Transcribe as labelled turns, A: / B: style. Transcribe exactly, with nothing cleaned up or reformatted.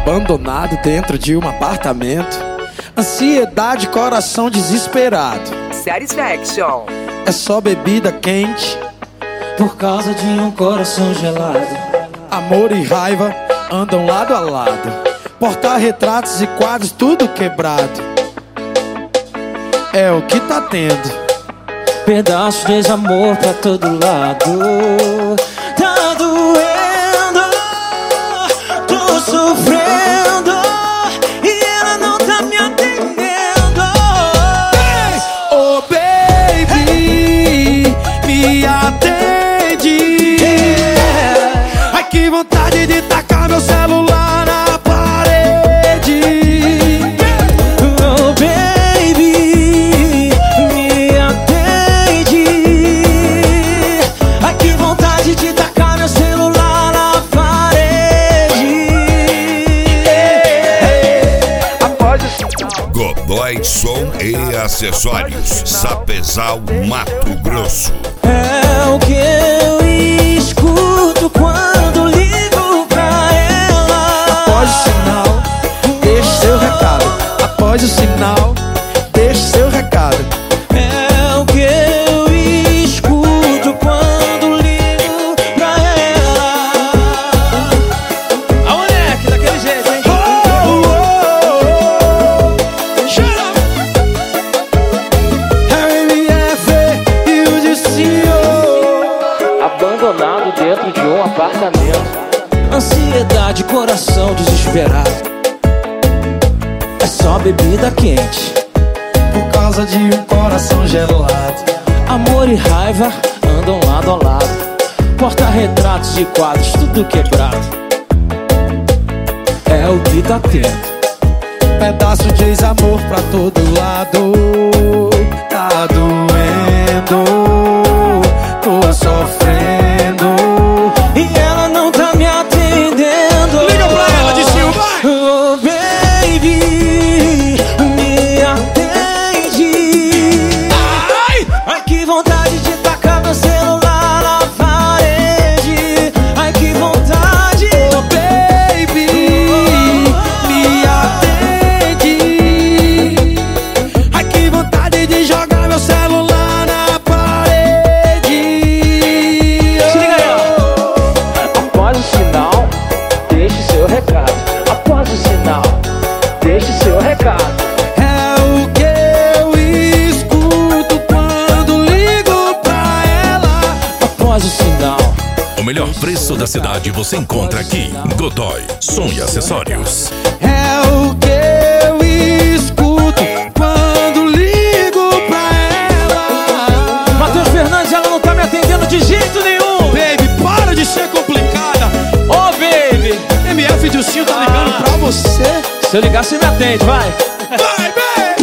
A: Abandonado dentro de um apartamento, ansiedade, coração desesperado.
B: Satisfaction.
A: É só bebida quente
C: por causa de um coração gelado.
A: Amor e raiva andam lado a lado. Porta-retratos e quadros tudo quebrado. É o que tá tendo.
C: Pedaço de desamor pra todo lado. Tá doendo, tô sofrendo e ela não tá me atendendo.
A: Hey! Oh baby, me atende. Yeah. Ai que vontade de tacar meu celular na parede.
C: Oh baby, me atende. Ai que vontade de tacar meu celular na parede.
B: Após o sinal.
D: Godoy Som e Acessórios, Sapezal, Mato Grosso.
C: É o que eu escuto quando ligo pra ela.
A: Após o sinal, deixe seu recado. Após o sinal, deixe seu recado.
C: É o que eu escuto quando ligo pra ela. A moleque, daquele jeito, hein?
A: Oh, oh, oh. Shut up. R M F e o Dicinho.
C: Abandonado dentro de um apartamento. Ansiedade, coração desesperado. É só bebida quente
A: Por causa de um coração gelado.
C: amor e raiva andam lado a lado. Porta-retratos e quadros tudo quebrado. É o que tá tendo.
A: Pedaço de ex-amor pra todo lado. Tá doendo, tô sofrendo.
C: E ela não tá me atendendo.
A: Liga pra ela, Dicinho, vai!
C: Oh baby, me atende.
A: Ai!
C: Ai que vontade de tacar meu celular na parede. Ai que vontade.
A: Oh baby, me atende. Ai que vontade de jogar meu celular na parede.
C: Se liga aí, ó. Após o sinal, deixe seu recado. Após o sinal, deixe seu recado.
A: É o que eu escuto quando ligo pra ela.
C: Após o sinal.
E: O melhor preço da cidade você encontra aqui. Godoy Som e Acessórios.
A: É o que eu escuto quando ligo pra ela.
C: Matheus Fernandes, ela não tá me atendendo de jeito nenhum.
A: Baby, para de ser complicada.
C: Ô, oh, baby.
A: M F Dilcinho tá ligando pra você.
C: Se eu ligar, você me atende, vai.
A: Vai, baby!